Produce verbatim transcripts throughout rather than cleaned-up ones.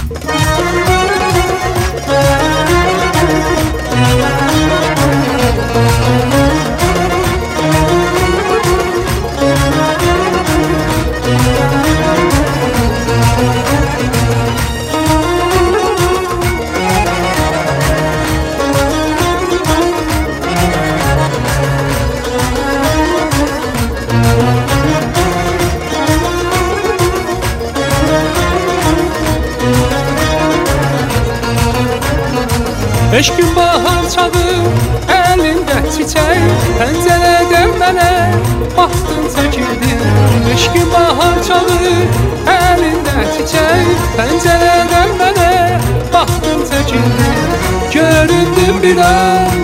Beş gün bahar çağı, elinde çiçek, pencereden mənə baxdın çəkildin. Beş gün bahar çağı, elinde çiçek, pencereden mənə baxdın çəkildin. Göründün bir an,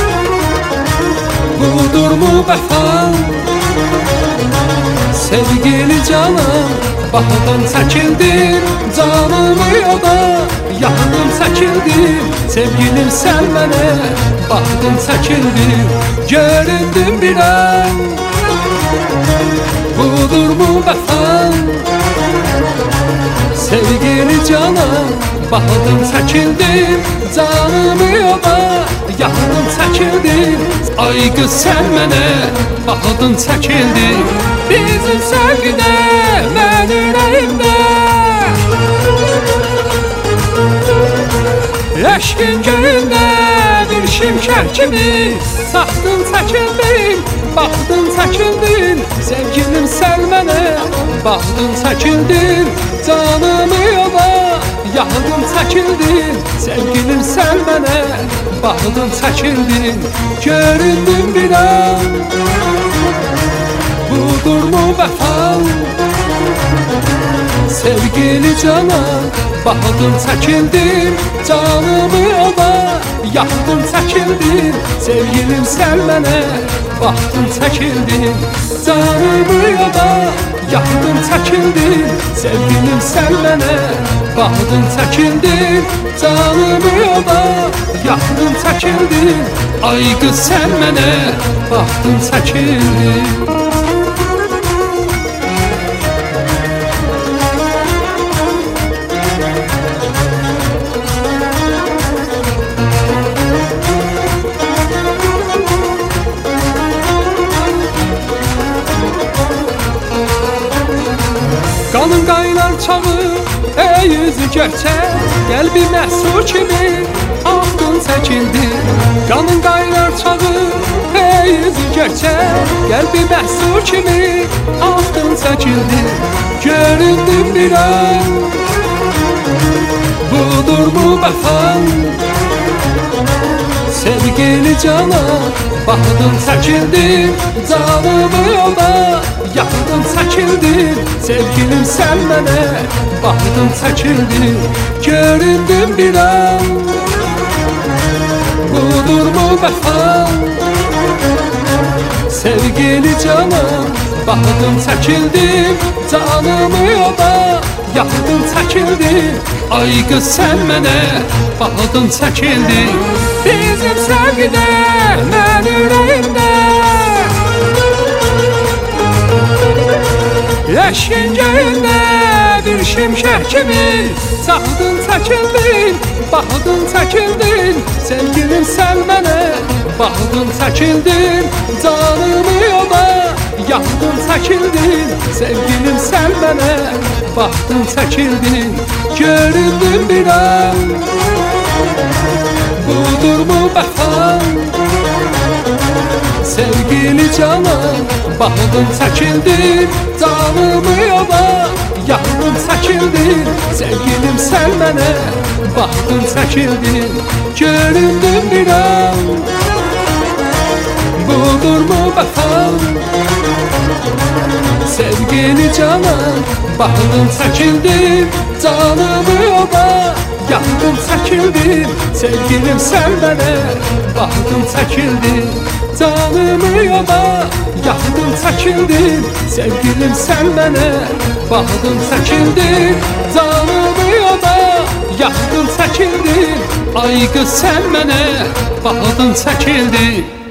budur mu vəfa? Sevgili canım, baxdın çəkildin. Canımı yoda, yanım çəkildin. Sevgilim sen mənə baxdın çəkildin. Göründün bir an, budur mu vəfa? Sevgili canım, baxdın çəkildin. Canımı yoda, yanım çəkildin. Ay qız sen mənə baxdın çəkildin. Bizim sevgidə, mən ürəyimdə eşkin göyündə bir şimşək kimi saxdın çəkildin, baxdın çəkildin. Sevgilim sən mənə baxdın çəkildin. Canımı yola yaxdın çəkildin. Sevgilim sən mənə baxdın çəkildin. Göründün bir an, budur mu vəfa? Sevgili canım, baxdın çəkildin. Canımı yola yaxdın çəkildin. Sevgilim sən mənə baxdın çəkildin. Canımı yola yaxdın çəkildin. Sevgilim sən mənə baxdın çəkildin. Canımı yola yaxdın çəkildin. Ay qız sən mənə baxdın çəkildin. Qanın qaynar çağı, ey yüzü gerçək, qəlbi məhsul kimi axdın çəkildin. Qanın qaynar çağı, ey yüzü gerçək, qəlbi məhsul kimi axdın çəkildin. Göründün bir an, budur mu vəfa? Sevgili canım, baxdın çəkildin. Canımı yola yaxdın çəkildin. Sevgilim sən mənə baxdın çəkildin. Göründün bir an, budur mu vəfa? Sevgili canım, baxdın çəkildin. Canımı yola yaxdın çəkildin. Ay qız sən mənə baxdın çəkildin. Bizim sevgidə, mən ürəyimdə eşkin göyündə bir şimşək kimi saxdın çəkildin, baxdın çəkildin. Sevgilim sən mənə baxdın çəkildin. Canımı yola yaxdın çəkildin. Sevgilim sən mənə baxdın çəkildin. Göründün bir an, budur mu vəfa? Sevgili canım, baxdın çəkildin. Canımı yola yaxdın çəkildin. Sevgilim sən mənə baxdın çəkildin. Göründün bir an, budur mu vəfa? Sevgili canım, baxdın çəkildin. Canımı yola yaxdın çəkildin. Sevgilim sən mənə baxdın çəkildin. Canımı yola yaxdın çəkildin. Sevgilim sən mənə baxdın çəkildin. Canımı yola yaxdın çəkildin. Ay qız sən mənə baxdın çəkildin.